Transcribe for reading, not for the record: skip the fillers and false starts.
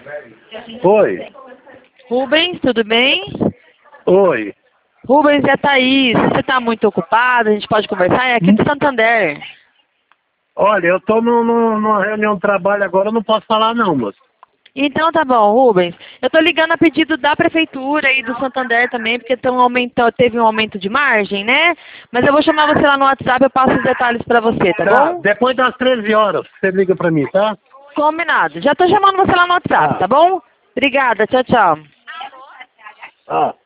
Oi. Rubens, tudo bem? Oi. Rubens, é a Thaís. Você está muito ocupado? A gente pode conversar? É aqui de Santander. Olha, eu tô numa reunião de trabalho agora, eu não posso falar não, moço. Então tá bom, Rubens. Eu tô ligando a pedido da prefeitura e do Santander também, porque teve um aumento de margem, né? Mas eu vou chamar você lá no WhatsApp, eu passo os detalhes pra você, tá bom? Depois das 13 horas, você liga pra mim, tá? Combinado. Já tô chamando você lá no WhatsApp, tá bom? Obrigada, tchau, tchau. Ah.